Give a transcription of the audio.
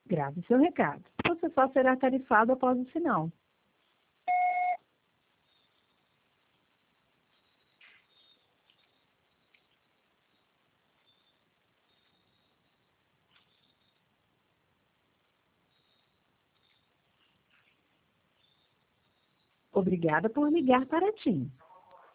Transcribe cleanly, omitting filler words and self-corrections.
Grave seu recado. Você só será tarifado após o sinal. Obrigada por ligar para a TIM.